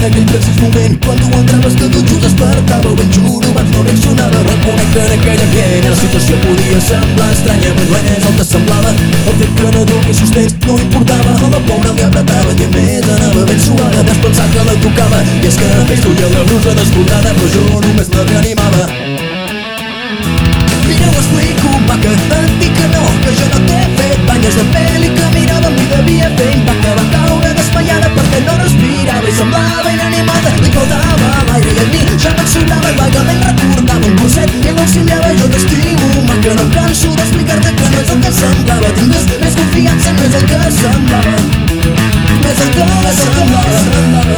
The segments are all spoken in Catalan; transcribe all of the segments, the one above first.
en aquell precis moment quan tu entraves que tot just despertàveu. Ben juro, abans no reaccionava. Reconec que en aquell ambient la situació podia semblar estranya, però no és el que semblava. El fet que no dugués sostens no importava. A la pobra li apretava i a més anava ben suada. Vas pensar que la tocava i és que fes duia la brusa desbordada, però jo només la reanimava. Mira, ho explico, maca, et dic que no, que jo no t'he fet banyes de pèl i que miràvem i devia fer impacte. Va caure desmaiada perquè no respirava i semblava inanimada. Li faltava l'aire i a mi ja me'n sobrava i vagament recordava un curset i l'auxiliava. Jo t'estimo, maca, no em canso d'explicar-te que no és el que semblava. Tingues més confiança, no és el que semblava. No és el que semblava.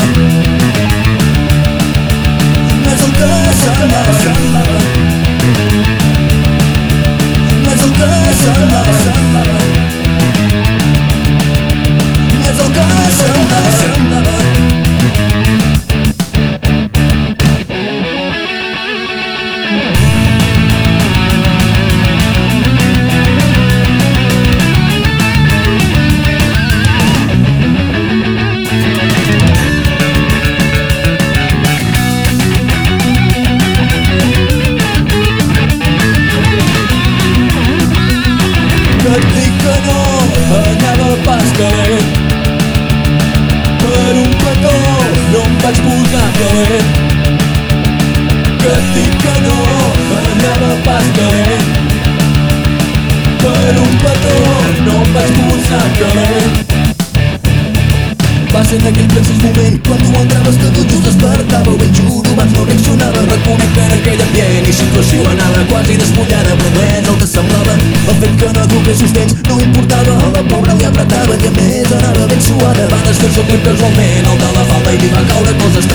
No és el que semblava. No és el que semblava. No és el que semblava. Et dic que no anava pas calent, per un petó no em vaig posar calent. Que et dic que no anava pas calent, per un petó no em vaig posar calent. Va ser en aquell precis moment quan tu entraves que tot just despertàveu. Ben juro, abans no reaccionava. Reconec que en aquell ambient i situació anava quasi despullada, però no és el que semblava. El fet que no dugués sostens no importava. A la pobra li apretava i a més anava ben suada. Va desfer-se casualment el de la falda i li va caure coses